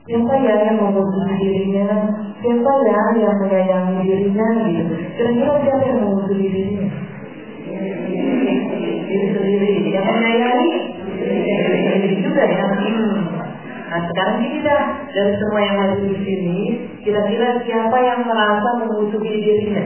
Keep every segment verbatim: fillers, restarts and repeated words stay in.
Siapa ya yang memusuhi dirinya? Siapa ya yang menyayangi dirinya? Gitu. Kira-kira siapa yang memusuhi dirinya? Diri sendiri. Yang menyayangi diri sendiri juga ya. Hmm. Nah sekarang gini dah, dari semua yang ada di sini, kira-kira siapa yang merasa memusuhi dirinya?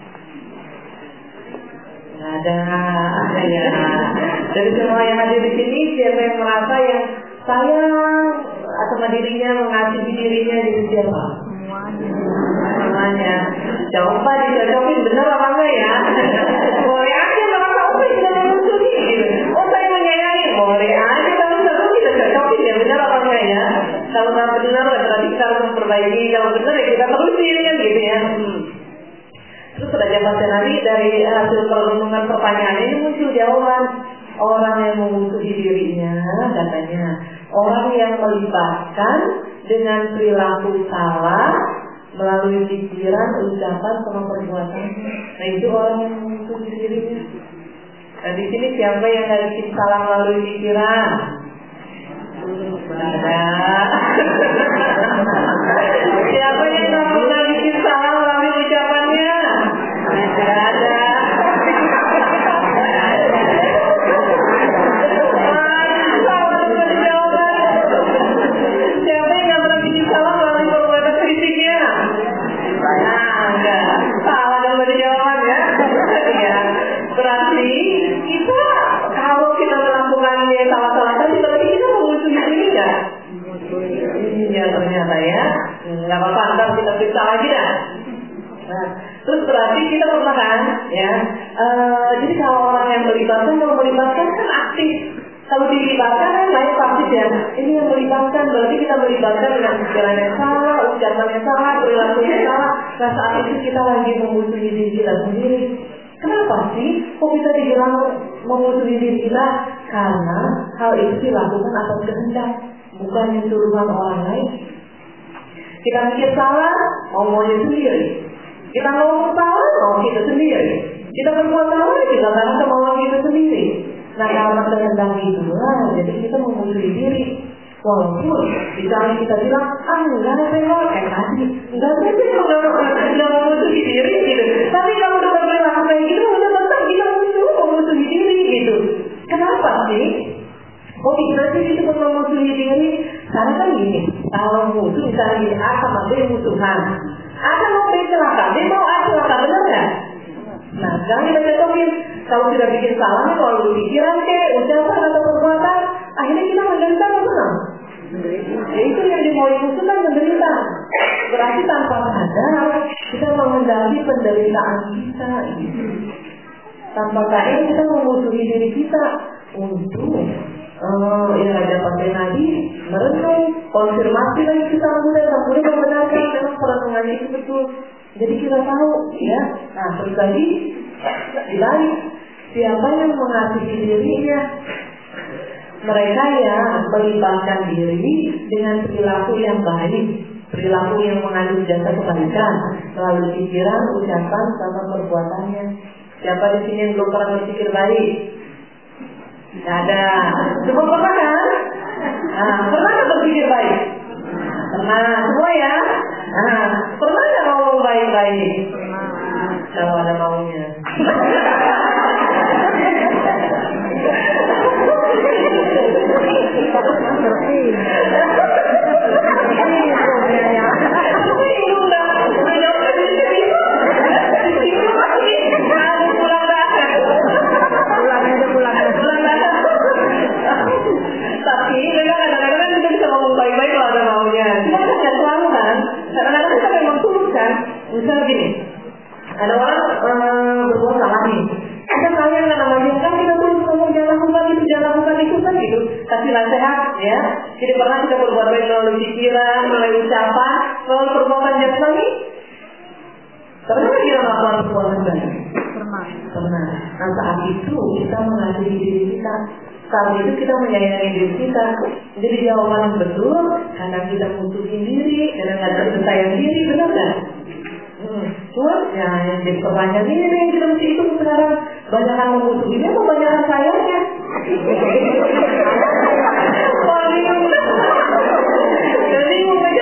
Nggak ada, ada ya. Dari semua yang ada di sini, siapa yang merasa yang sayang atau sama dirinya, mengasihi dirinya, diri siapa? Semuanya. Coba dicocokin benar apa enggak ya? Boleh aja kalau kamu tidak memusuhi gitu. Oh saya menyayangi, boleh aja kalau satu kita cocokin ya benar apa enggak ya? Kalau nggak benar berarti kita harus memperbaiki. Kalau benar ya kita terusin kan gitu ya. Hmm. Terus pada zaman Nabi dari hasil perenungan pertanyaan ini muncul jawaban. Orang yang memusuhi dirinya katanya orang yang melibatkan dengan perilaku salah melalui pikiran, ucapan, sama perbuatan. Nah itu orang yang memusuhi dirinya. Nah di sini siapa yang nggak bikin salah melalui pikiran? Ada. Siapa yang nggak pernah bikin salah melalui ucapannya? Tidak ada. Siapa yang nggak pernah bikin salah melalui perbuatan fisiknya? Nah, enggak. Salah dan berjawaban ya. Ya. Berarti kita kalau kita melakukannya salah-salah tadi berarti kita memusuhi diri enggak? Iya ternyata ya. Enggak apa-apa, ntar kita periksa lagi dah. Nah, terus berarti kita pernah kan ya. Uh, jadi kalau orang yang melibatkan, kalau melibatkan kan aktif. Kalau dilibatkan kan lain pasif ya. Ini yang melibatkan berarti kita melibatkan dengan pikiran yang salah, ucapan yang salah, perilaku yang salah. Nah saat itu kita lagi memusuhi diri kita sendiri. Kenapa sih? Kok bisa dibilang memusuhi diri kita? Karena hal itu dilakukan atas kehendak, bukan suruhan orang lain. Kita mikir salah, mau maunya sendiri. Kita ngomong salah, mau kita sendiri. Kita berbuat salah, kita karena kemauan kita sendiri. Nah karena kehendak itulah, jadi kita memusuhi diri. Walaupun misalnya kita bilang, ah enggak ada tengok, kayak tadi, enggak ada tengok, enggak memusuhi diri gitu. Tapi kalau udah berperilaku kayak gitu, udah tetap kita musuh, memusuhi diri gitu. Kenapa sih? Oh bisa sih itu memusuhi diri? Karena kan gini, kalau musuh misalnya gini, A sama B musuhan. A kan mau B celaka, B mau A celaka, benar nggak? Nah sekarang kita cocokin. Kalau sudah bikin salah, kalau pikiran ke, ucapan atau perbuatan, akhirnya kita menderita atau menang? Ya itu yang dimau musuh kan menderita. Berarti tanpa sadar kita mengendali penderitaan kita. Tanpa sadar kita memusuhi diri kita untuk uh, ya ada pakai nadi, merenung, konfirmasi lagi kita kemudian kemudian membenarkan memang perenungan itu betul. Jadi kita tahu ya. Nah terus lagi dibalik siapa yang mengasihi dirinya? Mereka yang melibatkan diri dengan perilaku yang baik, perilaku yang mengandung jasa kebaikan melalui pikiran, ucapan, sama perbuatannya. Siapa di sini yang belum pernah berpikir baik? Tidak ada. Semua pernah kan? Nah, pernah nggak berpikir baik? Pernah. Semua ya? Nah, pernah nggak ngomong baik-baik? Kalau ada maunya. Tapi kadang-kadang kita bisa ngomong baik-baik kalau ada maunya. Cuma kan nggak selalu kan. Kadang-kadang kita memang tulus kan. Misalnya gini, ada orang um, berbuat salah nih. Ada kalian nggak namanya kan kita tulus ngomong jangan lakukan itu, jangan lakukan itu kan gitu. Kasih nasihat ya. Jadi pernah kita berbuat baik melalui pikiran, melalui ucapan, melalui perbuatan jasmani. Pernah kita melakukan perbuatan baik? Pernah. Pernah. Nah saat itu kita mengasihi diri kita. Saat itu kita menyayangi diri kita. Jadi jawaban yang betul. Kadang kita musuhin diri, kadang-kadang kita sayang diri, benar kan? Hmm. Cuma ya yang jadi pertanyaan ini yang kita mesti hitung sekarang. Banyakan memusuhinya atau banyakan sayangnya? Jadi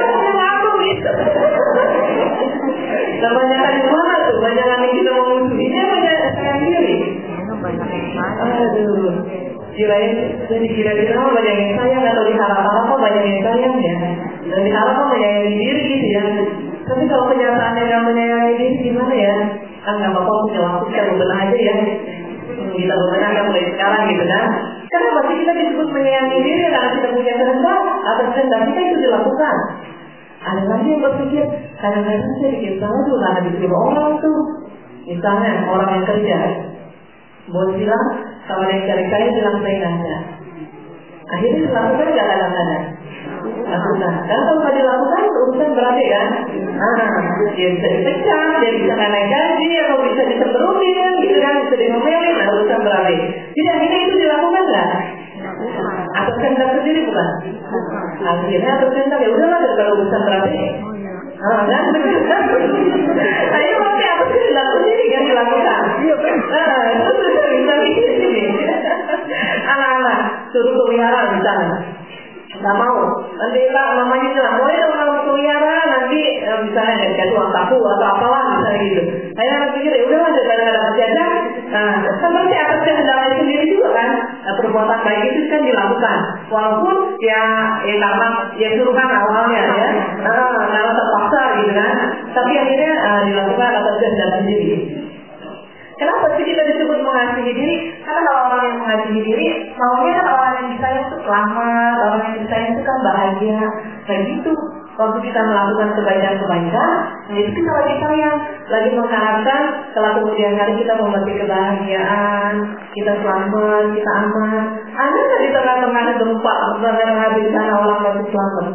kirain jadi kira-kira oh, banyak yang sayang atau diharap-harap kok banyak yang sayang ya, dan diharap kok menyayangi diri gitu ya. Tapi kalau kenyataannya nggak menyayangi diri gimana ya? Kan nggak apa-apa punya waktu kita bebenah aja ya. Kita bebenah kan mulai sekarang gitu kan. Kenapa sih kita disebut menyayangi diri? Karena kita punya kehendak atau kehendak kita itu dilakukan. Ada lagi yang berpikir kadang-kadang saya bikin salah tuh karena disuruh orang tuh. Misalnya orang yang kerja, bos bilang kalau ada yang cari-cari bilang saya nanya. Akhirnya dilakukan nggak kadang-kadang? Lakukan. Karena kalau nggak dilakukan urusan berarti kan? Nah, dia bisa dipecat, dia bisa naik gaji, atau bisa diseterutin, gitu kan? Bisa diomelin, nah urusan berarti. Jadi akhirnya itu dilakukan nggak? Atau kehendak sendiri bukan? Akhirnya atau kehendak ya udahlah kalau urusan berarti. Ah, kan? Nah itu pasti apa sih dilakukan sendiri kan dilakukan? Nah, itu sudah bisa mikir sini. Anak-anak suruh pelihara misalnya. Nggak mau, nanti tak namanya bilang boleh dong kalau pelihara nanti e, misalnya dikasih uang saku atau apalah misalnya gitu. Saya akan pikir ya udahlah daripada nggak dapat jajan. Nah, kan pasti atas kehendaknya sendiri juga kan. Nah, perbuatan baik itu kan dilakukan, walaupun ya ya karena ya suruhan awalnya ya, nah, karena terpaksa gitu kan. Tapi akhirnya uh, dilakukan atas kehendak sendiri. Kenapa sih kita disebut mengasihi diri? Karena kalau orang yang mengasihi diri, maunya kan orang yang disayang itu selamat, orang yang disayang itu kan bahagia. Kayak gitu. Waktu kita melakukan kebaikan-kebaikan, nah itu kita lagi sayang, lagi mengharapkan setelah kemudian hari kita memiliki kebahagiaan, kita selamat, kita aman. Ada nggak di tengah-tengah gempa, tengah-tengah bencana orang yang selamat?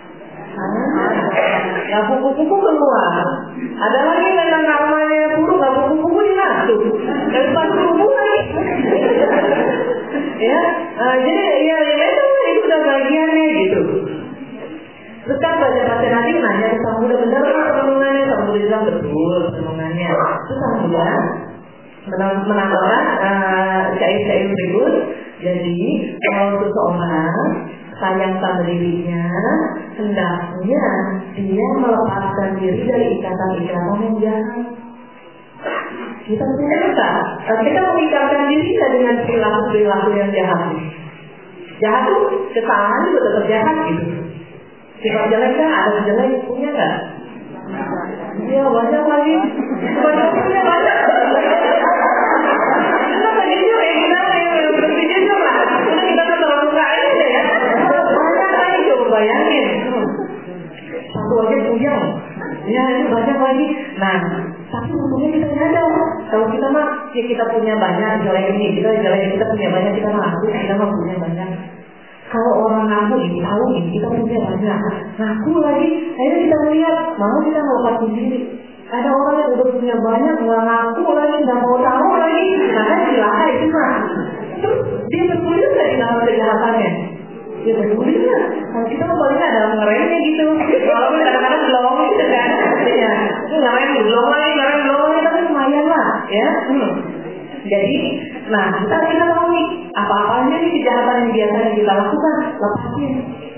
Ya buku-buku keluar. Ada lagi tentang namanya buruk, nggak buku-buku dinasuk. Dari pas buku lagi. Ya, uh, jadi ya, ya itu itu udah bagiannya gitu. Terus kan baca-baca nanti nanya sama udah bener nggak renungannya, sama udah bilang betul renungannya. Terus sama udah menambahkan uh, syair-syair berikut. Jadi kalau seseorang sayang sama dirinya, hendaknya dia melepaskan diri dari ikatan-ikatan yang jahat. Kita punya kita, kita mengikatkan diri dengan perilaku-perilaku yang jahat. Jahat itu kesalahan juga tetap jahat gitu. Sifat jelek kan ada jelek punya nggak? Iya banyak lagi, banyak punya banyak. Kenapa jujur ya kita yang berpikir jujur lah, udah kita terlalu kaya aja ya. Bayangin, satu aja puyeng, ya ini banyak lagi. Nah, tapi untungnya kita nyadar kalau kita mah ya kita punya banyak jelek ini, kita jelek kita punya banyak, kita ngaku kita mah punya banyak. Kalau orang ngaku ini tahu ini kita punya banyak, ngaku lagi, akhirnya kita melihat mau kita ngelepasin diri. Ada orang yang udah punya banyak nggak ngaku lagi, nggak mau tahu lagi, karena silaka itu mah. Terus dia berkulit nggak di dalam kejahatannya? Ya betul-betul kalau kita kembalinya dalam ngeremnya gitu. Walaupun kadang-kadang belum gitu kan. Ya, itu ngerem belum lagi, ngerem belum lagi, tapi lumayan lah ya. Hmm. Jadi, nah kita kita tahu nih apa-apanya nih kejahatan yang biasa kita lakukan, lepasin.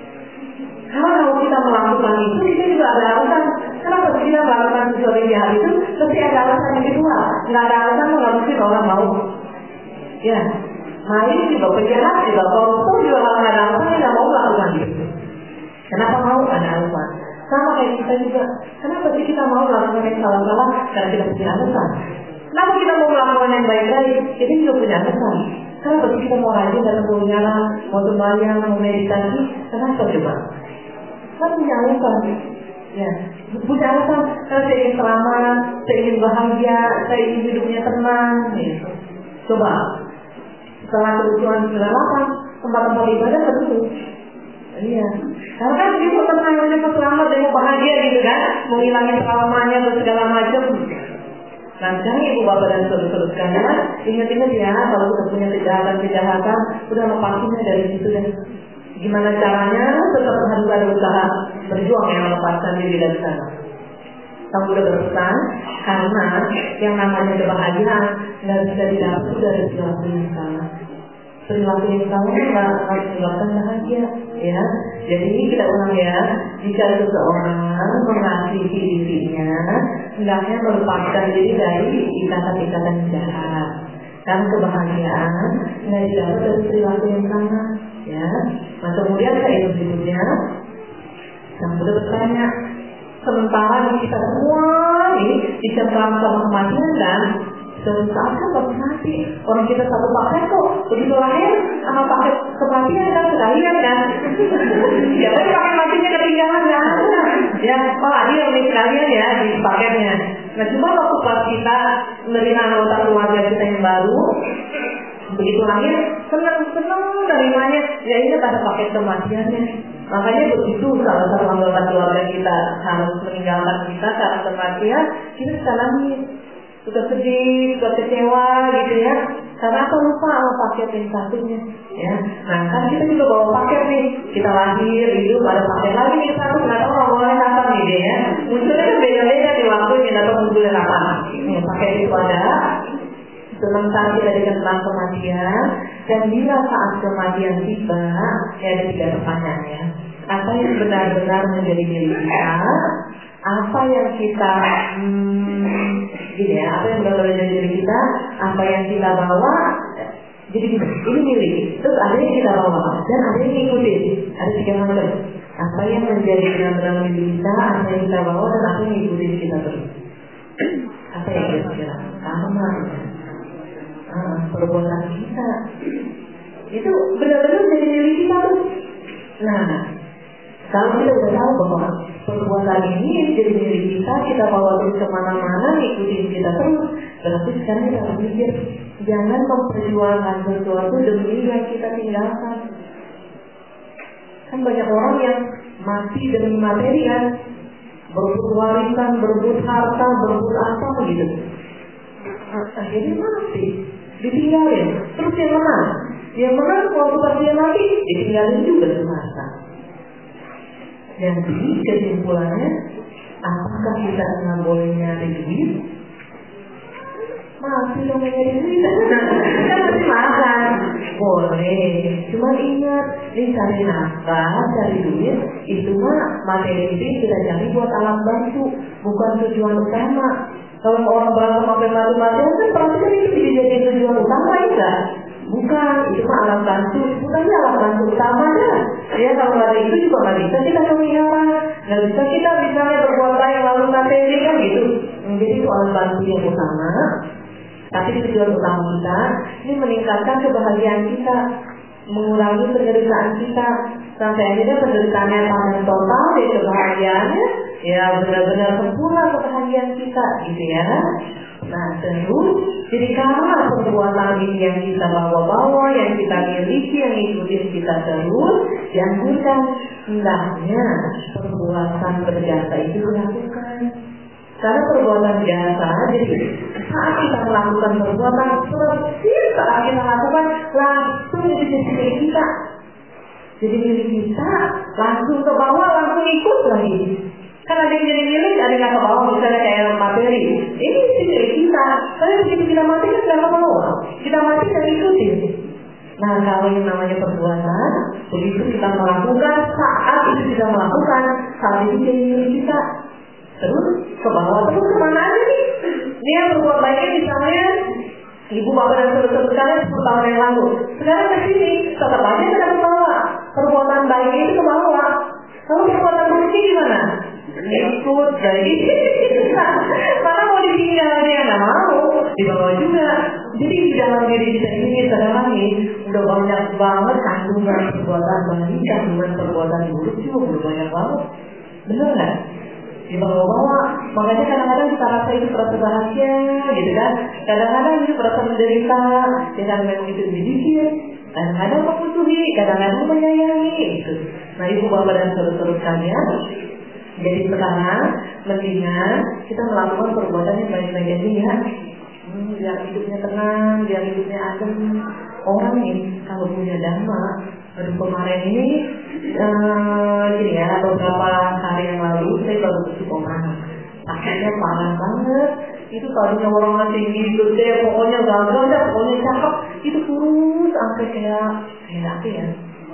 Kalau kita melakukan itu, kita juga ada alasan. Kenapa kita melakukan sesuatu yang jahat itu? Pasti ada alasan yang kedua. Nggak ada alasan nggak mungkin orang mau. Ya. Main juga penjahat juga koruptor juga kalau nggak ada alasan nggak mau melakukan itu. Kenapa mau? Ada alasan. Sama kayak kita juga. Kenapa sih kita mau melakukan yang salah-salah? Karena kita punya alasan. Kenapa kita mau melakukan yang baik-baik? Kita juga punya alasan. Kenapa sih kita mau rajin dan bernyala, mau sembahyang, mau meditasi? Kenapa coba? Kan punya alasan. Ya, punya alasan. Karena saya ingin selamat, saya ingin bahagia, saya ingin hidupnya tenang. Gitu. Coba. Setelah kebutuhan segala macam, tempat-tempat ibadah tertutup. Iya. Karena kan dia mau tenang, dia mau selamat, dia mau bahagia gitu kan, mau ngilangin traumanya atau segala macam. Nah, sekarang ibu bapak dan saudara-saudara sekalian, ingat-ingat ya, kalau sudah punya kejahatan-kejahatan, udah lepasinnya dari situ dan gimana caranya, tetap harus ada usaha berjuang yang melepaskan diri dari sana. Kamu udah berpesan, karena yang namanya kebahagiaan nggak bisa didapat dari perilaku yang salah. Perilaku yang salah nggak menyebabkan bahagia, ya. Jadi kita ulang ya, jika seseorang mengasihi dirinya, hendaknya melepaskan diri dari ikatan-ikatan jahat. Karena kebahagiaan nggak didapat dari perilaku yang sama, ya. Nah kemudian saya berikutnya, yang sudah bertanya, sementara kita semua nih dicengkeram sama kematian dan suatu saat kan pasti mati. Orang kita satu paket kok, begitu lahir sama paket kematian kan sekalian kan. Ya tapi paket matinya ketinggalan ya. Ya, apalagi yang ini sekalian ya di paketnya. Nah cuma waktu pas kita menerima anggota keluarga kita yang baru, begitu lahir senang-senang nerimanya, ya ini pada paket kematiannya. Makanya begitu salah satu anggota keluarga kita harus meninggalkan kita karena kematian, kita sekarang sudah sedih, sudah kecewa gitu ya. Karena apa lupa sama paket yang satunya, ya. Nah kan kita juga bawa paket nih, kita lahir hidup ada paket lagi nih satu, nggak tahu ngomongnya kapan nih ya. Munculnya kan beda-beda di waktu ini, nggak tahu munculnya kapan. Nih paket itu ada. Sementara kita dikenal kematian, dan bila saat kematian tiba, ya ada tiga pertanyaan ya. Apa yang benar-benar menjadi milik kita? Apa yang kita hmm, gini ya, apa yang benar-benar menjadi milik kita? Apa yang kita bawa? Jadi gini, ini milik. Terus ada yang kita bawa dan ada yang ngikutin. Ada tiga macam. Apa yang menjadi benar-benar milik kita? Apa yang kita bawa dan apa yang ngikutin kita terus? Apa yang kita kira? Sama. Ah, perbuatan kita itu benar-benar jadi milik kita tuh. Nah, kalau kita udah tahu bahwa perbuatan ini jadi milik kita, kita bawa terus kemana-mana, ikutin kita terus. Berarti sekarang kita harus mikir, jangan memperjuangkan sesuatu demi yang kita tinggalkan. Kan banyak orang yang mati demi materi kan, berebut warisan, berebut harta, berebut apa gitu. Akhirnya mati, ditinggalin. Terus yang menang, yang menang waktu pas dia mati, ditinggalin juga semasa. Jadi kesimpulannya, apakah kita nggak boleh nyari duit? Masih dong nyari duit, kan masih makan, boleh. Cuma ingat, ini cari nafkah, cari duit, itu mah materi itu kita cari buat alat bantu, bukan tujuan utama. Kalau orang berantem sampai mati-matian kan perhatikan itu dijadikan tujuan utama ya? Bukan, itu mah alat bantu, bukannya alat bantu utamanya. Ya kalau nggak ada itu juga nggak bisa kita pelihara, nggak bisa kita misalnya berbuat baik lalu materi kan gitu. Jadi itu alat bantu yang utama. Tapi tujuan utama kita ini meningkatkan kebahagiaan kita, mengurangi penderitaan kita, sampai akhirnya penderitaannya panen total, ya kebahagiaannya ya benar-benar sempurna kebahagiaan kita, gitu ya. Nah terus, jadi karena perbuatan ini yang kita bawa-bawa, yang kita miliki, yang ikutin kita terus, dianjurkan hendaknya perbuatan berjasa itu dilakukan. Karena perbuatan jasa, jadi saat kita melakukan perbuatan persis saat kita lakukan langsung jadi milik kita. Jadi milik kita langsung ke bawah, langsung ikut lagi. Kan ada yang jadi milik, ada yang ke bawah, misalnya kayak materi. Ini milik kita. Tapi begitu kita mati kan nggak ke bawah. Kita mati dan ikutin. Nah kalau yang namanya perbuatan, begitu kita melakukan, saat itu kita melakukan, saat itu jadi milik kita. Terus ke bawah, terus kemana aja nih? Dia berbuat baiknya misalnya ibu bapak dan saudara sekalian sepuluh tahun yang lalu. Sekarang ke sini, tetap aja kita ke bawah. Perbuatan baiknya itu ke bawah. Kalau perbuatan buruknya gimana? Ikut jadi mana mau ditinggal dia nggak mau, di bawah juga. Jadi di dalam diri kita ini kita dalami udah banyak banget kandungan perbuatan baik, kandungan perbuatan buruk juga udah banyak banget. Benar nggak? Di bawah-bawah, makanya kadang-kadang kita rasa itu perasa bahagia, gitu kan? Kadang-kadang itu perasa menderita, dengan memang itu didikir, kadang-kadang memusuhi, kadang-kadang menyayangi, gitu. Nah, ibu bapak dan saudara-saudara sekalian, jadi sekarang mendingan kita melakukan perbuatan yang baik-baik aja ya. Hmm, biar hidupnya tenang, biar hidupnya adem. Orang nih kalau punya dhamma, baru kemarin ini uh, gini ya, beberapa hari yang lalu saya baru ketemu orang, akhirnya parah banget. Itu tadinya orang tinggi itu deh, pokoknya gagal deh, pokoknya cakep, itu terus sampai kayak kayak apa ya?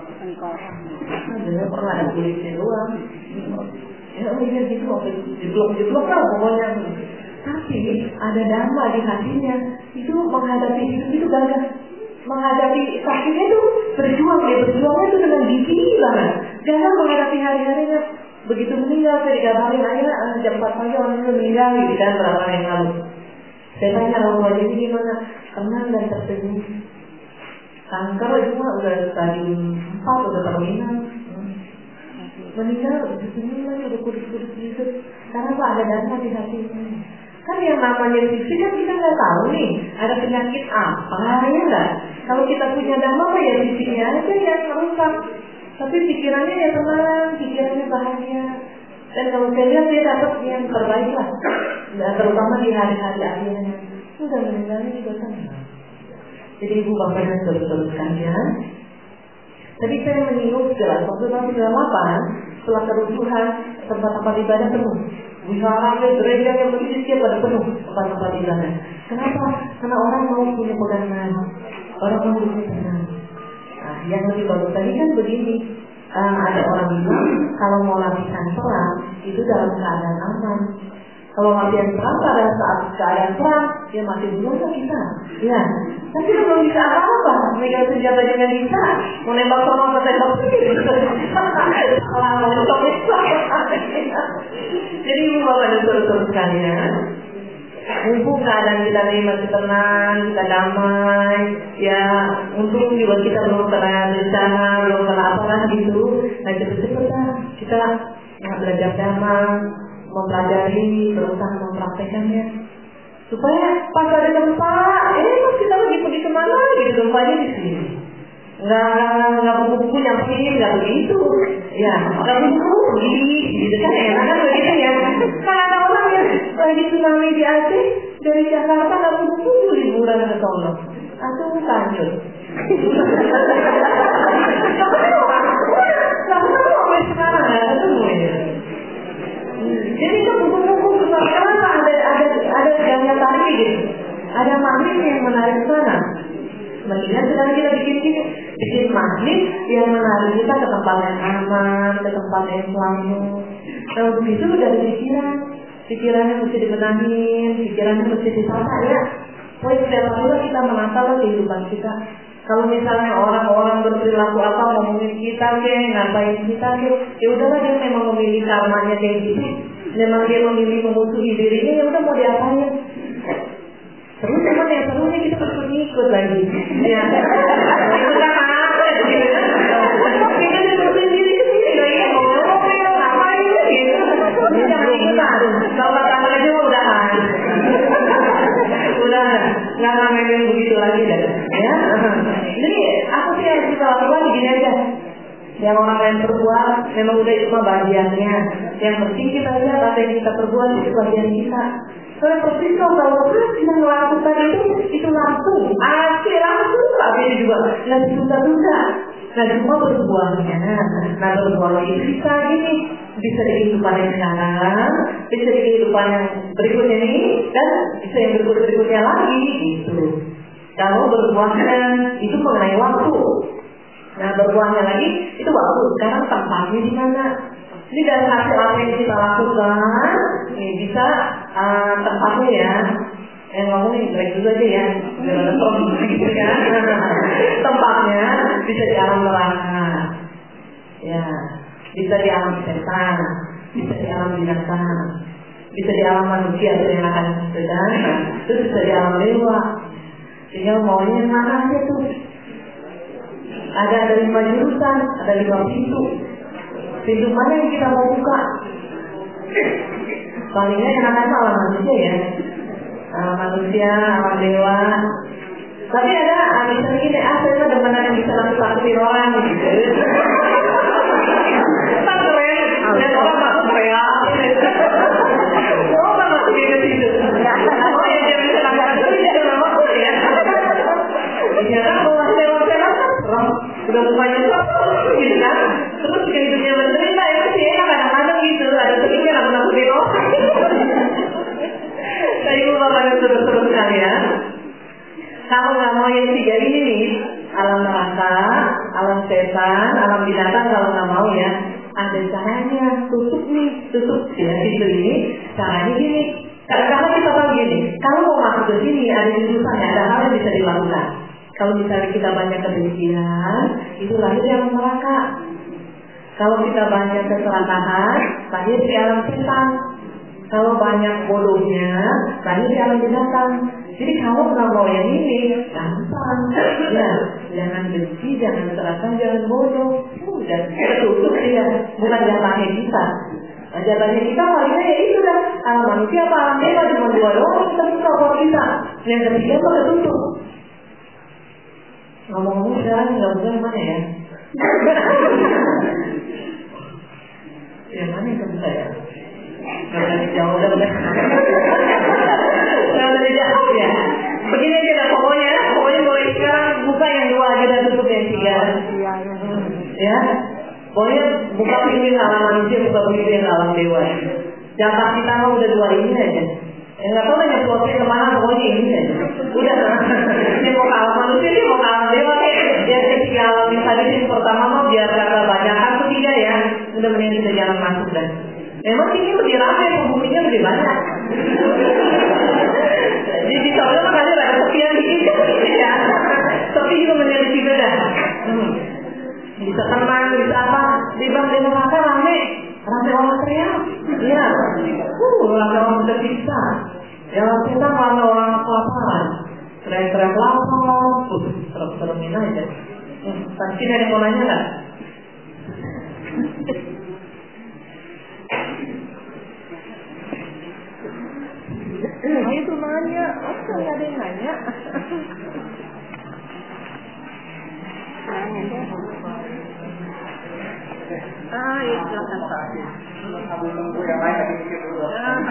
Ada pernah ada kulitnya doang. Ya udah gitu, sampai jeblok-jeblok lah pokoknya. Tapi ada dhamma di hatinya. Itu menghadapi hidup itu gagah. Menghadapi sakitnya itu berjuang. Dia berjuangnya itu dengan gigi banget. Jangan menghadapi hari-harinya. Begitu meninggal, saya dikabarin ayah jam empat pagi orang itu meninggal gitu kan berapa hari yang lalu. Saya tanya orang tua jadi gimana? Tenang dan tersenyum. Kanker itu mah udah stadium empat, udah terminal. Meninggal, senyum lagi, udah kudus-kudus gitu. Karena apa? Ada dana di hatinya. Kan yang namanya fisik kan kita nggak tahu nih, ada penyakit apa ya nggak? Kalau kita punya dana mah ya fisiknya aja yang rusak. Tapi pikirannya ya tenang, pikirannya bahagia. Dan kalau saya lihat dia dapat yang terbaik lah. Ya, terutama di hari-hari akhirnya. Udah meninggalnya juga tenang. Jadi ibu bapak dan saudara sekalian, tadi saya menyinggung jelas waktu tahun sembilan puluh delapan setelah kerusuhan tempat-tempat ibadah penuh. Wihara, gereja yang begitu siap pada penuh tempat-tempat ibadah. Kenapa? Karena orang mau punya pegangan, orang mau punya tenang. Nah, yang lebih bagus tadi kan begini, uh, ada orang bilang kalau mau latihan perang itu dalam keadaan aman. Kalau latihan perang pada saat keadaan perang, dia masih belum kita. Ya, tapi belum bisa apa-apa. Megang senjata dengan bisa, mau nembak sama apa tembak sendiri. Salah untuk itu. Jadi ibu bapak dan saudara sekalian, mumpung keadaan kita ini masih tenang, kita damai, ya untung juga kita belum kena bencana, belum kena apa gitu. Nah cepet-cepet lah kita belajar damai, mempelajari, berusaha mempraktekannya supaya pas ada gempa, eh mas kita lagi pergi kemana gitu, gempanya di sini. Nggak nggak buku-buku nyampein, nggak begitu. Ya, nggak buku begini, gitu kan enak kan begitu ya. Kan ada orang yang lagi tsunami di Aceh dari Jakarta nggak buku liburan ke Solo, atau kanjut. Sampai sekarang nggak ketemu ya. Jadi itu buku-buku kenapa ada ada ada gaya tadi gitu, ada magnet yang menarik ke sana. Mendingan sekarang kita bikin gini, bikin magnet yang menarik kita ke tempat yang aman, ke tempat yang selamat. Nah begitu dari pikiran, pikirannya mesti dibenahin, pikirannya mesti ditata ya. Poin setiap hari kita menata kehidupan kita. Kalau misalnya orang-orang berperilaku apa ngomongin kita ke, ngapain kita ke, ya udahlah dia memang memilih karmanya kayak gitu. Memang dia memilih memusuhi dirinya, ya udah mau diapain. Terus emang yang serunya kita terus ikut lagi. Ya, itu kan apa gitu. Kita terus sendiri sendiri lagi ngomong-ngomong ngapain gitu. Jangan ikutan. Kalau kata aja udahan. Udah nggak ngomongin begitu lagi dah. Ya. Jadi apa sih yang kita lakukan begini aja. Yang orang lain perbuat memang udah itu bagiannya. Yang penting kita lihat apa yang kita perbuat itu bagian kita. Soalnya persis kalau kita melakukan itu itu langsung, asli langsung, tapi juga nggak ditunda-tunda. Nah cuma berbuahnya, nah berbuah itu bisa gini, bisa di kehidupan yang sekarang, bisa di kehidupan yang berikutnya ini, dan bisa yang berikut-berikutnya lagi gitu. Kalau berbuahnya itu mengenai waktu. Nah berbuahnya lagi itu waktu. Sekarang tempatnya di mana? Ini dari hasil apa yang kita lakukan, ini bisa uh, tempatnya ya. Yang ngomongin baik juga aja ya. Gitu kan? Tempatnya bisa di alam neraka, ya, bisa di alam setan, bisa di alam binatang, bisa di alam manusia yang akan sedang, terus bisa di alam dewa. Tinggal maunya yang mana aja tuh. Ada ada lima jurusan, ada lima pintu. Pintu mana yang kita mau buka? Palingnya enakan alam manusia ya, alam manusia, alam dewa. Tapi ada misalnya gini, ah saya demenan yang bisa nakut-nakutin orang gitu. Tak keren, dan orang takut teriak. Oh banget gitu gitu. Oh ya dia bisa nakut-nakutin dia dalam waktu ya. Ya kan kalau sewa-sewa kan udah mukanya gitu kan. Terus jika hidupnya menderita ya pasti enak kadang-kadang gitu. Ada seringnya nakut-nakutin orang. Saya ibu bapak dan saudara-saudara sekalian, kalau nggak mau yang tiga ini nih, alam neraka, alam setan, alam binatang, kalau nggak mau ya, ada caranya, tutup nih, tutup ya pintu ini. Caranya gini, Kadang-kadang kita tahu gini, kalau mau masuk ke sini ada jurusannya, ada hal yang bisa dilakukan. Kalau misalnya kita banyak kebencian, itu lahir di alam neraka. Kalau kita banyak keserakahan, lahir di alam setan. Kalau banyak bodohnya, lahir di alam binatang. Jadi kalau nggak mau yang ini, gampang. Ya, jangan benci, jangan serakah, jangan bodoh. Udah tertutup dia, bukan jatahnya kita. Nah, jatahnya kita palingnya ya itu dah. Alam manusia apa alam dewa cuma dua doang kita buka buat kita. Yang ketiga pada tutup. Ngomong-ngomong sekarang nggak bukan mana ya? Yang mana yang kebuka ya? Nggak boleh jauh dah udah. Nggak boleh jauh ya. Begini aja lah pokoknya, pokoknya boleh sekarang buka yang dua aja dan tutup yang tiga. Ya. Pokoknya buka pinggir alam manusia, buka pinggir alam dewa. Jatah kita mah udah dua ini aja. Ya nggak tahu nanya plotnya kemana, pokoknya ini aja. Udah, ini mau ke alam manusia, ini mau ke alam dewa kayak. Ya ketiga alam yang tadi yang pertama mah biar kata banyakan ketiga ya. Udah mending kita jangan masuk dan. Memang ini lebih ramai, penghuninya lebih banyak. Jadi di sana makanya ada sepian dikit ya. Tapi juga menjadi juga dah. Hmm. Bisa tenang, bisa apa? Di bank demokrasi rame, rame orang teriak. Iya, uh, rame orang tersiksa. Ya kita rame orang kelaparan, teriak-teriak lapar, serem-seremin aja. Hmm, tadi ada yang mau nanya nggak? Nah itu nanya, oh nggak ada yang nanya. Nanya deh. Ah, ya silakan Pak. Sambil nunggu yang lain lagi mikir dulu.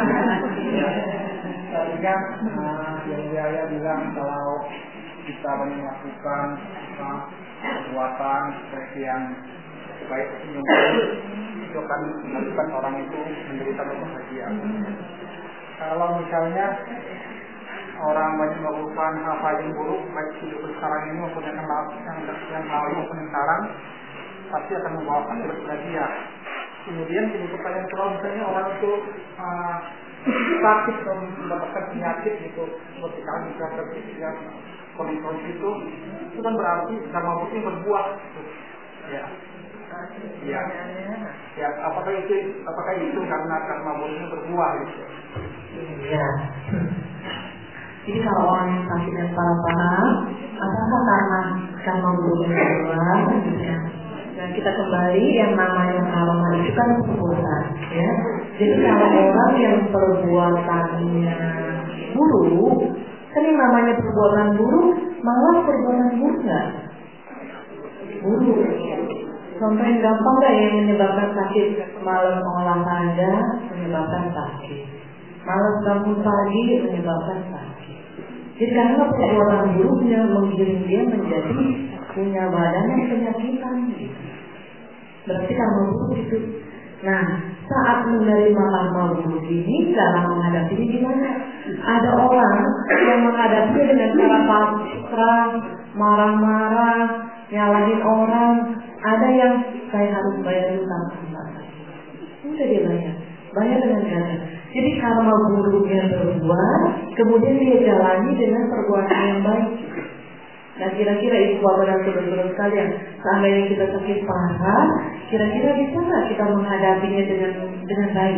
Tadinya yang saya bilang kalau kita melakukan perbuatan seperti yang baik menyumbang itu akan menyebabkan orang itu menderita bahagia. Kalau misalnya orang banyak melakukan hal-hal yang buruk baik hidup sekarang ini maupun yang yang lalu maupun yang sekarang pasti akan membawa akibat bahagia. Kemudian jadi pertanyaan kalau misalnya orang itu uh, sakit atau mendapatkan penyakit itu seperti kami bisa kondisi itu itu kan berarti karma buruknya berbuah. Ya. Ya. Ya, apakah itu apakah itu karena karma buruknya berbuah gitu? Ya. Jadi kalau orang yang sakit yang parah-parah, apakah karena karma buruknya berbuah? Ya. Dan kita kembali yang namanya karma itu kan perbuatan, ya. Jadi kalau orang yang perbuatannya buruk, kan yang namanya perbuatan buruk, malah perbuatan buruk nggak? Buruk. Contoh yang gampang nggak yang menyebabkan sakit, malam olahraga menyebabkan sakit, malam bangun pagi menyebabkan sakit. Jadi karena perbuatan buruknya menggiring dia menjadi punya badan yang penyakitan gitu. Berarti karma buruk itu. Nah, saat menerima karma buruk ini, cara menghadapinya gimana? Ada orang yang menghadapinya dengan cara pasrah, marah-marah, nyalahin orang. Ada yang saya harus bayar utang sama. Udah dia bayar, bayar dengan cara. Jadi karma buruknya berbuat, kemudian dia jalani dengan perbuatan yang baik. Nah kira-kira ibu bapak dan saudara-saudara sekalian, seandainya kita sakit parah, kira-kira bisa nggak kita menghadapinya dengan dengan baik?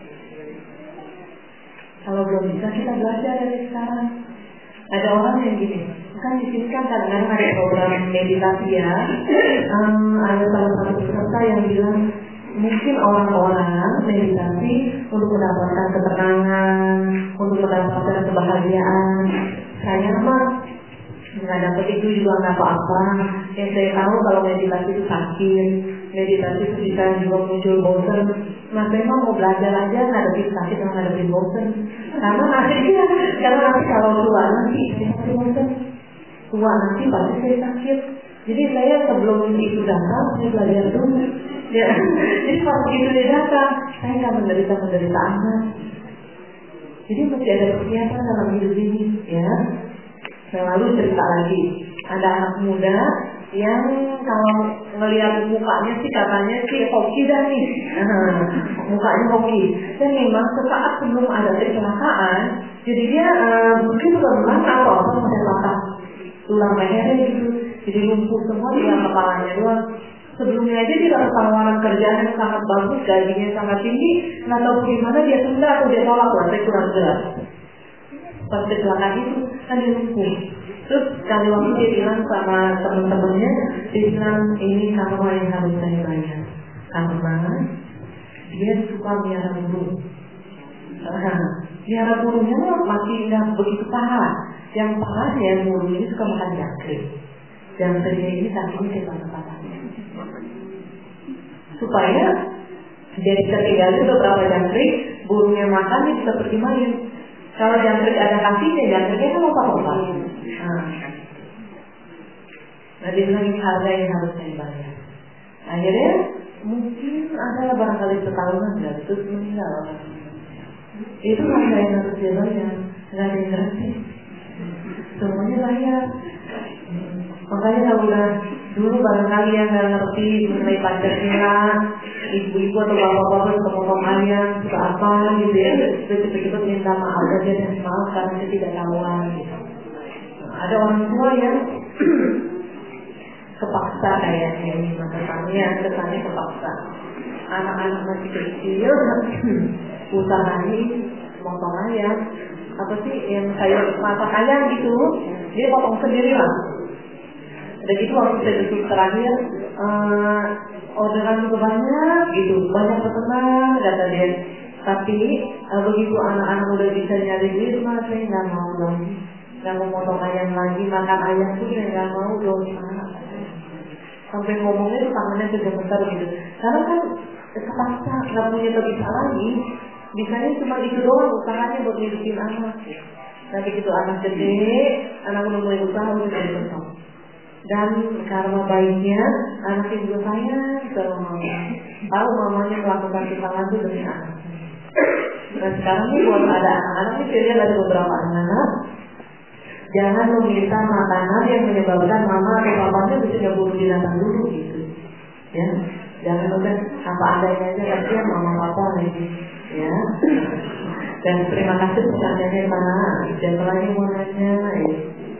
Kalau belum bisa, kita belajar dari sekarang. Ada orang yang gini, kan di sini kan kadang-kadang ada program meditasi ya. Um, ada salah satu peserta yang bilang mungkin orang-orang meditasi untuk mendapatkan ketenangan, untuk mendapatkan kebahagiaan. Saya mah nggak dapat itu juga nggak apa-apa. Yang saya tahu kalau meditasi itu sakit, meditasi itu bisa juga muncul bosan. Nah saya mau belajar aja ngadepin sakit dan ngadepin bosan. Karena nanti karena nanti kalau tua nanti saya pasti bosan. Tua nanti pasti saya sakit. Jadi saya sebelum itu datang saya belajar dulu. Ya, jadi pas itu dia datang, saya nggak menderita menderita amat. Jadi masih ada persiapan dalam hidup ini, ya. Nah, lalu cerita lagi, ada anak muda yang kalau ngelihat mukanya sih katanya sih hoki dah nih. mukanya hoki. Dan memang sesaat sebelum ada kecelakaan, jadi dia uh, mungkin berenang atau apa sampai patah tulang lehernya gitu, jadi lumpuh semua di dalam kepalanya doang. Sebelumnya aja dia dapat tawaran kerjaan yang sangat bagus, gajinya sangat tinggi, nggak tahu gimana dia tunda atau dia tolak lah, saya kurang jelas. Pas kecelakaan itu kan dia lumpuh. Terus kali waktu dia bilang sama teman-temannya, dia bilang ini karma yang harus saya bayar. Karena dia suka miara burung. Nah, miara burungnya masih nggak begitu parah. Yang parahnya burung ini suka makan jangkrik. Jangkriknya ini kakinya ke patah-patahnya. Supaya dia bisa tinggalin beberapa jangkrik, burungnya makan dia bisa pergi main. Kalau jangkrik ada kakinya, jangkriknya kan lompat-lompat. Nah, nah dia bilang ini harga yang harus saya bayar. Akhirnya mungkin ada barangkali setahunan dan terus meninggal. Itu harga yang harus dia bayar, nggak ada yang gratis. Semuanya bayar. Makanya kalau udah dulu barangkali yang nggak ngerti mengenai Pancasila, ibu-ibu atau bapak-bapak suka potong ayam, suka apa gitu ya, cepet-cepet minta maaf aja dan maaf karena ketidaktahuan gitu. Ada orang tua yang kepaksa kayaknya ini kesannya, kesannya kepaksa. Anak-anak masih kecil usahain potong ayam, apa sih yang sayur masak ayam gitu, dia potong sendiri lah. Dan itu waktu saya duduk terakhir, uh, orderan juga banyak gitu, banyak pesanan kata dia. Tapi uh, begitu anak-anak udah bisa nyari duit, mah saya nggak mau lagi, nggak mau potong ayam lagi, makan ayam tuh saya nggak mau dosa. Sampai ngomongnya tuh tangannya segemetar gitu. Karena kan kepaksa nggak punya bisa lagi, bisanya cuma itu doang usahanya buat ngidupin anak. Tapi begitu anak gede, anak udah mulai usaha udah jadi besar. Dan karena baiknya anaknya juga sayang sama mama. Tahu mamanya melakukan kesalahan itu demi anak. Dan sekarang ini buat ada anak-anak ini saya lihat ada beberapa anak. Jangan meminta makanan yang menyebabkan mama atau papanya bisa nyebur binatang dulu gitu. Ya, jangan udah apa adanya aja kasihan mama papa lagi. Ya. Dan terima kasih pertanyaannya mana. Siapa lagi mau nanya? Ya.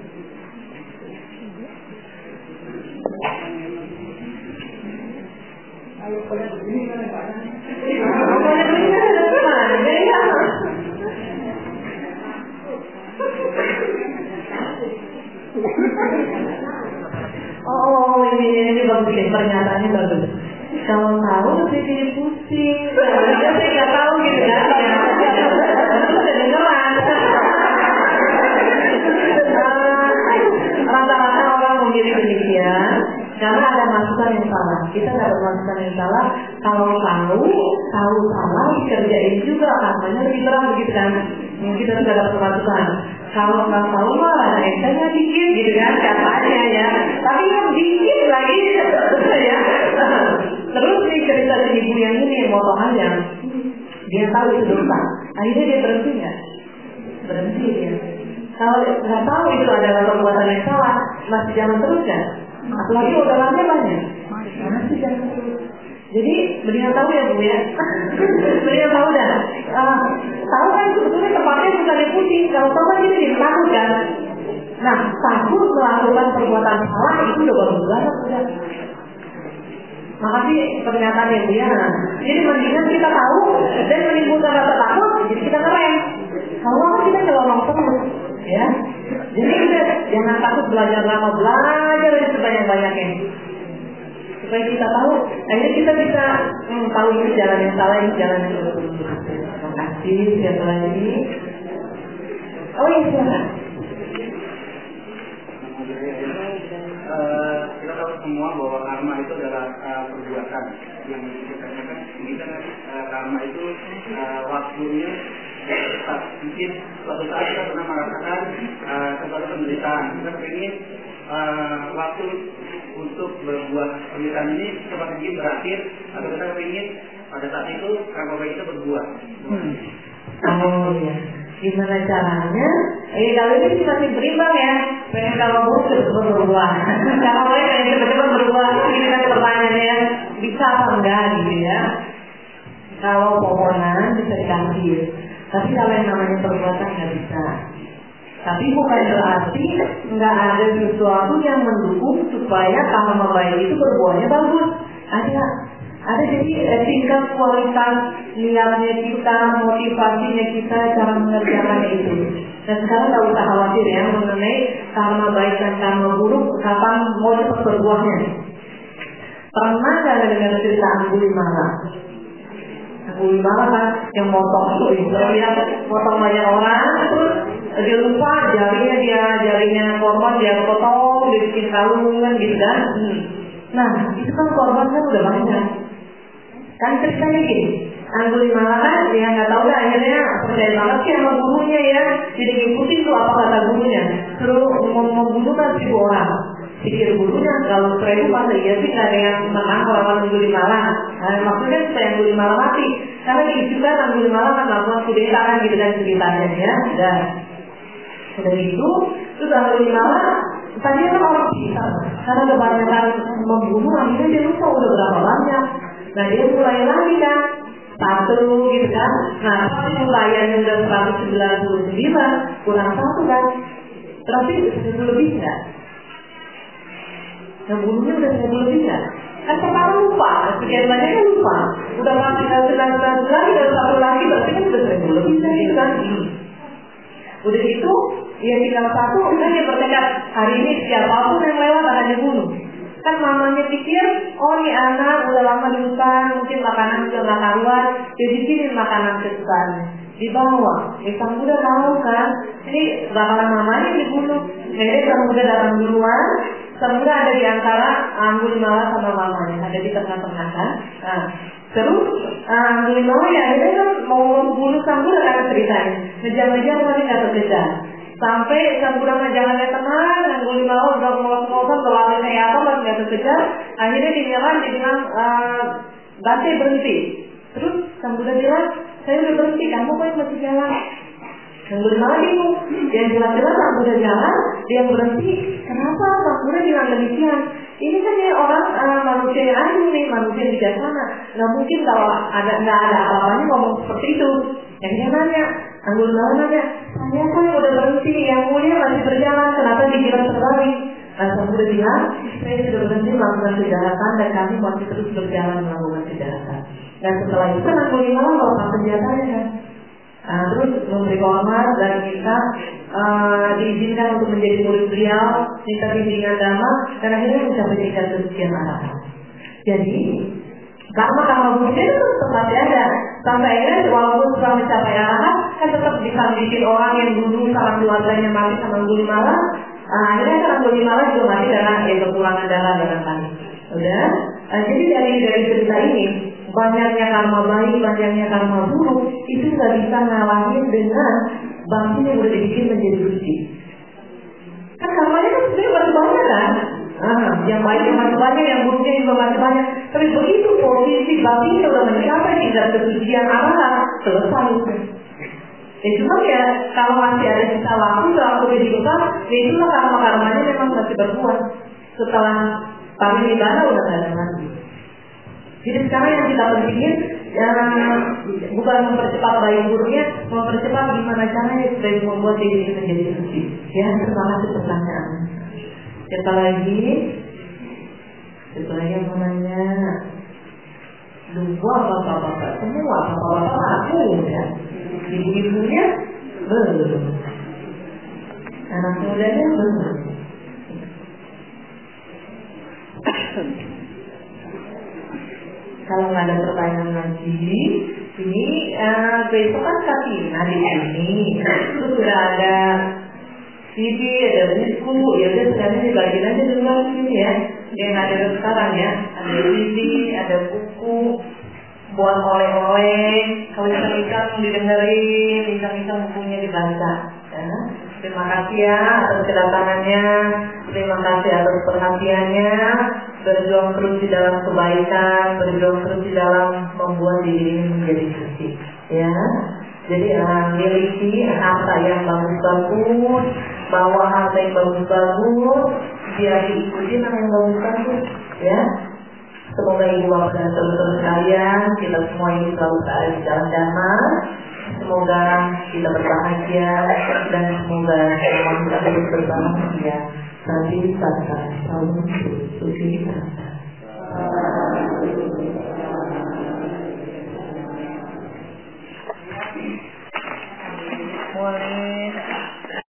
Ayo pada begini kan Pak. Pada begini kan depan, jadi kan. Oh ini ini bagus ya, pernyataannya bagus. Kalau tahu lebih jadi pusing. Saya nggak tahu gitu kan. Terus kedengeran. Rata-rata orang memilih demikian. Karena ada masukan yang salah. Kita dapat masukan yang salah. Kalau tahu, tahu salah dikerjain juga, namanya lebih berat begitu kan. Kita sudah dapat masukan. Kalau nggak tahu mah ada entengnya dikit gitu kan katanya ya. Tapi yang dikit lagi ya. Terus nih cerita si ibu yang ini yang motong ayam. Dia tahu itu dosa. Akhirnya dia berhenti nggak? Berhenti dia. Kalau nggak tahu itu adalah perbuatan yang salah, masih jalan terus kan? Apalagi orderannya banyak, masih jalan terus. Jadi mendingan tahu ya bu ya, mendingan tahu dah. Uh, tahu kan sebetulnya tempatnya bukan yang pusing. Kalau tahu kan kita jadi takut kan. Nah takut melakukan perbuatan salah itu udah bagus banget udah. Makasih pernyataan ya bu ya. Jadi mendingan kita tahu dan menimbulkan rasa takut, jadi kita ngerem. Kalau kan kita nyelonong terus, ya. Jadi kita jangan takut belajar lama, belajar yang sebanyak-banyaknya. Supaya kita tahu, akhirnya kita bisa hmm, tahu ini jalan yang salah, ini jalan yang betul. Terima kasih, siapa lagi? Oh iya, silakan. Uh, kita tahu semua bahwa karma itu adalah uh, perbuatan yang kita katakan ini kan uh, karma itu uh, waktunya tepat. Mungkin suatu saat kita pernah merasakan uh, sesuatu penderitaan, kita ingin uh, waktu untuk berbuat penderitaan ini cepat mungkin berakhir, atau kita ingin pada saat itu karma baik kita berbuah. Hmm. Oh iya. Gimana caranya? Eh kalau ini masih berimbang ya. Pengen kalau buruk cepat berubah. Kalau baik pengen cepat-cepat berubah. Ini kan pertanyaannya bisa apa enggak gitu ya. Kalau pohonan bisa dikasih, tapi kalau yang namanya perbuatan nggak bisa. Tapi bukan berarti nggak ada sesuatu yang mendukung supaya karma baik itu berbuahnya bagus. Ada, ada jadi eh, tingkat kualitas niatnya kita, motivasinya kita, cara mengerjakannya itu. Dan sekarang nggak usah khawatir ya mengenai karma baik dan karma buruk kapan mau cepat berbuahnya. Pernah nggak dengar cerita Angulimala? Angulimala kan yang motong itu, dia motong banyak orang, terus dia lupa jarinya dia jarinya korban dia potong, dia bikin kalungan gitu kan. Nah itu kan korban kan udah banyak. Kan ceritanya gini, Angulimala kan dia nggak tahu lah akhirnya percaya banget sih sama gurunya ya, jadi ngikutin tuh apa kata gurunya, suruh membunuh kan seribu orang. Pikir gurunya kalau seribu masa iya sih nggak ada yang menang lawan Angulimala. Nah, maksudnya supaya Angulimala mati, karena diisukan Angulimala kan melakukan kudeta kan gitu kan ceritanya ya. Dan udah gitu, terus Angulimala tadi kan orang pintar, karena kebanyakan membunuh akhirnya dia lupa udah berapa banyak. Nah dia mulai lagi kan satu gitu kan. Nah tapi mulainya udah seratus sembilan puluh sembilan kurang satu kan, berarti seribu lebih nggak? Yang bunuhnya udah seribu lebih nggak? Kan sekarang lupa, sekian banyak kan lupa. Udah masih sembilan ratus lagi dan satu lagi berarti kan udah seribu lebih gitu kan. Udah gitu, ya tinggal satu, kan dia bertekad hari ini siapapun yang lewat akan dibunuh. Kan mamanya pikir, oh ini anak udah lama di hutan, mungkin makanan udah gak karuan, dia bikinin makanan kesukaannya, dibawa. Ya sang Buddha tahu kan, ini bakalan mamanya dibunuh. Jadi sang Buddha datang duluan, sang Buddha ada di antara Angulimala sama mamanya, ada di tengah-tengah kan. Nah, terus Angulimala ya akhirnya kan mau membunuh sang Buddha karena ceritanya, ngejar-ngejar tapi gak terkejar. Sampai sang Buddha jangannya tenang, Angulimala udah ngomong-ngomong berlari kayak apa, masih gak terkejar. Akhirnya dinyerang, dia bilang, uh, Bante berhenti. Terus sang Buddha bilang, saya udah berhenti, kamu kok yang masih jalan? Angulimala bingung. Yang jelas-jelas sang Buddha jalan, dia berhenti. Kenapa sang Buddha bilang demikian? Ini kan ya orang uh, manusia yang adil nih, manusia yang bijaksana. Nggak mungkin kalau ada nggak ada apa-apanya ngomong seperti itu. Yang dia nanya, Angulimala nanya, saya kan udah berhenti, yang mulia masih berjalan, kenapa dibilang terbalik? Nah, sang Buddha bilang, saya sudah berhenti melakukan kejahatan dan kami masih terus berjalan melakukan kejahatan. Dan setelah itu Angulimala melepas senjatanya kan. Uh, terus memberi hormat dan minta uh, diizinkan untuk menjadi murid beliau, minta bimbingan dhamma, dan akhirnya mencapai tingkat kesucian arahat. Jadi karma-karma buruk itu tetap masih ada. Sampai akhirnya walaupun setelah mencapai arahat, kan tetap bisa bikin orang yang dulu salah keluarganya mati sama Angulimala. Uh, akhirnya kan Angulimala juga mati karena ya, kekurangan darah dan panik. Udah. Uh, jadi dari dari cerita ini, banyaknya karma baik, banyaknya karma buruk itu nggak bisa ngalahin dengan bangsa yang udah dibikin menjadi suci. Kan karmanya kan sebenarnya masih banyak kan, ah, yang baiknya masih banyak, yang buruknya juga masih banyak. Tapi begitu posisi bangsa udah mencapai tingkat kesucian arahat, selesai itu. Ya cuma ya kalau masih ada sisa waktu dalam kehidupan, ya itulah karma-karmanya memang masih berbuat. Setelah parinibbana udah nggak ada lagi. Jadi sekarang yang kita pentingin ya, bukan mempercepat baik buruknya, mempercepat gimana caranya supaya membuat diri kita menjadi suci. Ya, terima kasih pertanyaannya. Siapa lagi? Siapa lagi yang mau nanya? Lupa bapak-bapak semua, bapak-bapak aku ya. Ibu-ibunya belum. Anak mudanya belum. Kalau nggak ada pertanyaan lagi, ini uh, besok kan Katina di sini, terus sudah ada C D, ada buku, ya udah sekarang dibagiin aja dulu di sini ya. Yang ada sekarang ya, ada C D, ada buku, buat oleh-oleh, kalau iseng-iseng didengerin, iseng-iseng bukunya dibaca. Ya. Terima kasih ya atas kedatangannya, terima kasih atas perhatiannya. Berjuang terus di dalam kebaikan, berjuang terus di dalam membuat diri ini menjadi suci. Ya, jadi uh, miliki harta yang bagus-bagus, bawa harta yang bagus-bagus, biar diikuti yang bagus-bagus. Ya, Semoga ibu bapak dan saudara sekalian kita semua ini selalu berada di dalam damai. Semoga kita berbahagia dan semoga semua kita terus berbahagia sampai sampai tahun dua ribu dua puluh.